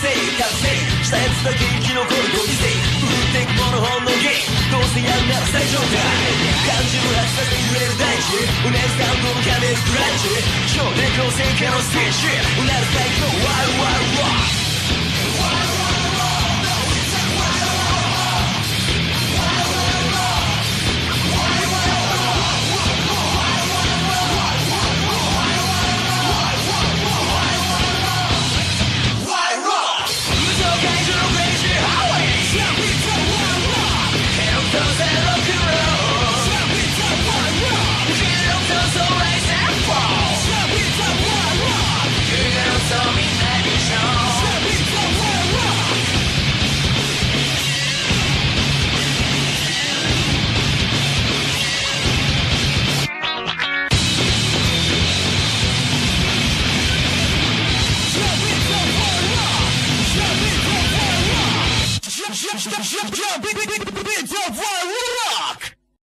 性覚醒したやつだけ生き残るご時世売ってくもの本の芸どうせやるなら最上階感じるはずだって揺れる大地うねるサウンドのキャメルクランチ超電光戦火のステージうなる最強ワイルワイルロックJump, jump, jump, jump, jump, jump, jump, jump, jump, jump, jump,